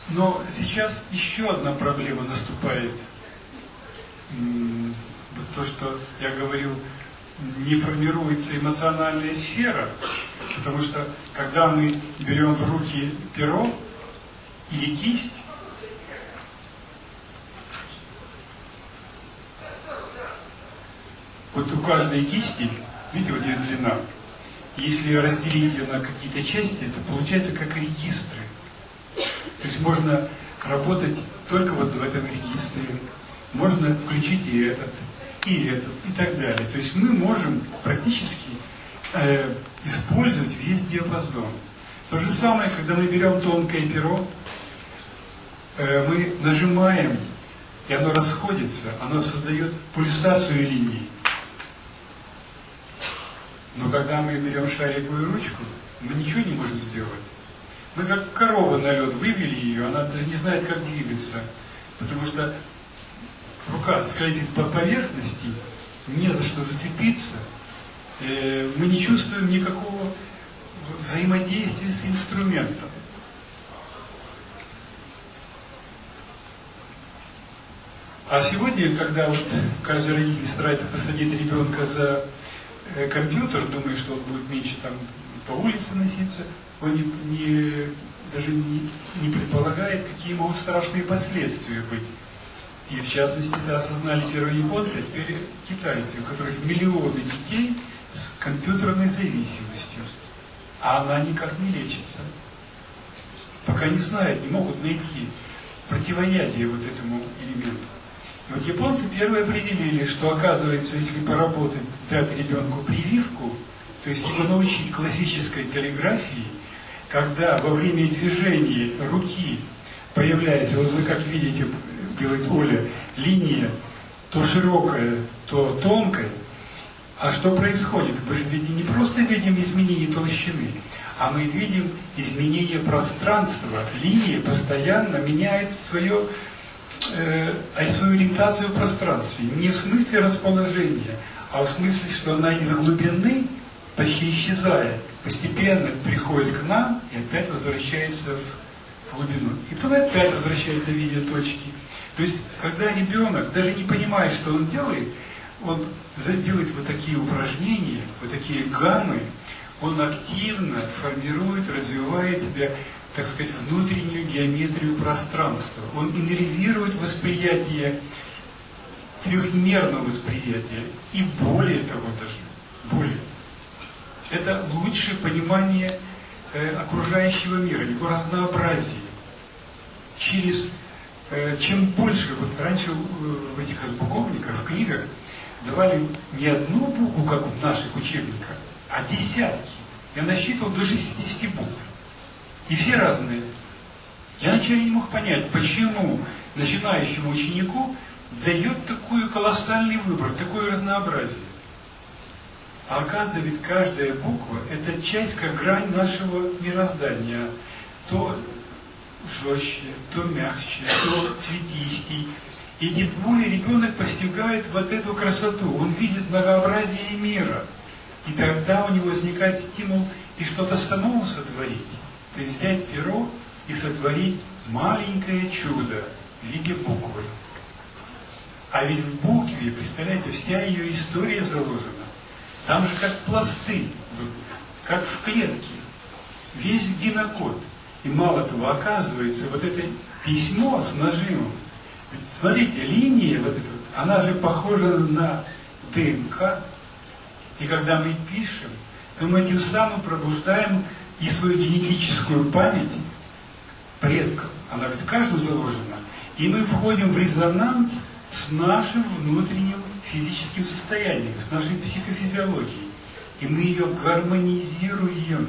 Но сейчас еще одна проблема наступает. Вот то, что я говорил, не формируется эмоциональная сфера, потому что когда мы берем в руки перо или кисть, вот у каждой кисти, видите, вот ее длина, если разделить ее на какие-то части, это получается как регистры. То есть можно работать только вот в этом регистре, можно включить и этот, и так далее. То есть мы можем практически использовать весь диапазон. То же самое, когда мы берем тонкое перо, мы нажимаем, и оно расходится, оно создает пульсацию линий. Но когда мы берем шариковую ручку, мы ничего не можем сделать. Мы как корова на лед вывели ее, она даже не знает, как двигаться, потому что рука скользит по поверхности, не за что зацепиться, мы не чувствуем никакого взаимодействия с инструментом. А сегодня, когда вот каждый родитель старается посадить ребенка за компьютер, думает, что он будет меньше там по улице носиться, он даже не предполагает, какие могут страшные последствия быть. И в частности, это осознали первые японцы, а теперь китайцы, у которых миллионы детей с компьютерной зависимостью. А она никак не лечится. Пока не знают, не могут найти противоядие вот этому элементу. И вот японцы первые определили, что оказывается, если поработать, дать ребенку прививку, то есть его научить классической каллиграфии, когда во время движения руки появляется, вот вы как видите, делает Оля, линия то широкая, то тонкая. А что происходит? Мы же не просто видим изменение толщины, а мы видим изменение пространства. Линия постоянно меняет свою ориентацию в пространстве. Не в смысле расположения, а в смысле, что она из глубины, почти исчезая, постепенно приходит к нам и опять возвращается в глубину. И потом опять возвращается в виде точки. То есть, когда ребенок даже не понимает, что он делает вот такие упражнения, вот такие гаммы, он активно формирует, развивает себя, так сказать, внутреннюю геометрию пространства. Он иннервирует восприятие, трехмерного восприятия. И более того даже, это лучшее понимание окружающего мира, его разнообразия. Чем больше, вот раньше в этих азбуковниках, в книгах давали не одну букву, как в наших учебниках, а десятки. Я насчитывал до 60 букв. И все разные. Я вначале не мог понять, почему начинающему ученику дает такой колоссальный выбор, такое разнообразие. А оказывается, ведь каждая буква – это часть, как грань нашего мироздания. То жестче, то мягче, то цветистей. И тем более ребенок постигает вот эту красоту. Он видит многообразие мира. И тогда у него возникает стимул и что-то самому сотворить. То есть взять перо и сотворить маленькое чудо в виде буквы. А ведь в букве, представляете, вся ее история заложена. Там же как пласты, как в клетке. Весь генокод. И мало того, оказывается, вот это письмо с нажимом. Смотрите, линия вот эта, она же похожа на ДНК. И когда мы пишем, то мы этим самым пробуждаем и свою генетическую память предков. Она в каждом заложена. И мы входим в резонанс с нашим внутренним физическим состоянием, с нашей психофизиологией. И мы ее гармонизируем.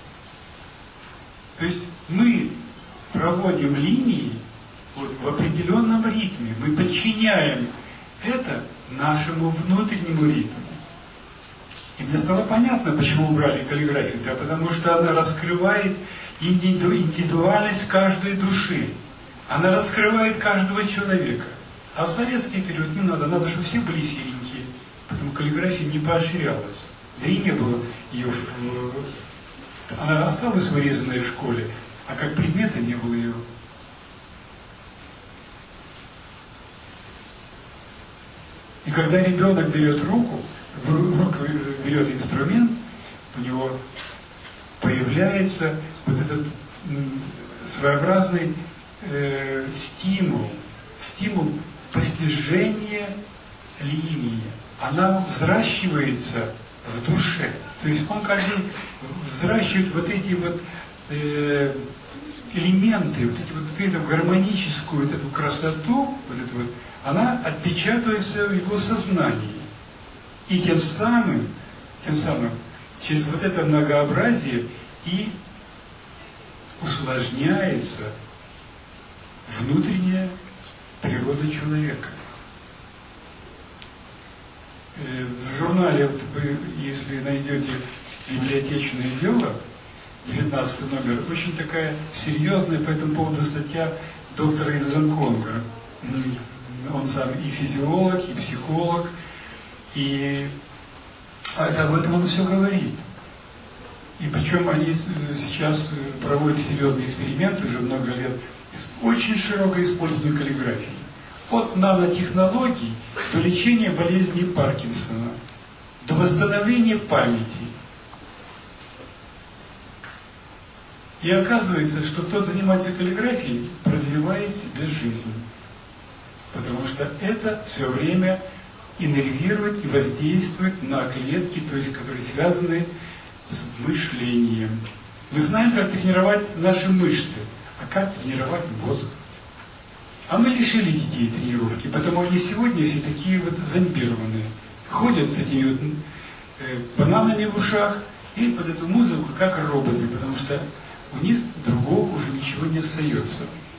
То есть мы проводим линии в определенном ритме. Мы подчиняем это нашему внутреннему ритму. И мне стало понятно, почему убрали каллиграфию. Да, потому что она раскрывает индивидуальность каждой души. Она раскрывает каждого человека. А в советский период не надо, чтобы все были серенькие. Поэтому каллиграфия не поощрялась. Да и не было ее. Она осталась вырезанная в школе, а как предмета не было ее. когда ребенок берет руку берет инструмент, у него появляется вот этот своеобразный стимул постижения линии. Она взращивается в душе. То есть он как бы взращивает вот эти вот элементы, вот эту гармоническую, вот эту красоту, вот эту вот, она отпечатывается в его сознании. И тем самым, через вот это многообразие и усложняется внутренняя природа человека. В журнале, вот вы, если найдете библиотечное дело, 19 номер, очень такая серьезная по этому поводу статья доктора из Гонконга. Он сам и физиолог, и психолог, и об этом он все говорит. И причем они сейчас проводят серьезные эксперименты уже много лет с очень широкое использование каллиграфии. От нанотехнологий до лечения болезни Паркинсона, до восстановления памяти. И оказывается, что тот, кто занимается каллиграфией, продлевает себе жизнь. Потому что это все время иннервирует и воздействует на клетки, то есть которые связаны с мышлением. Мы знаем, как тренировать наши мышцы, а как тренировать мозг. А мы лишили детей тренировки, потому они сегодня все такие вот зомбированные. Ходят с этими вот бананами в ушах и под эту музыку как роботы, потому что у них другого уже ничего не остается.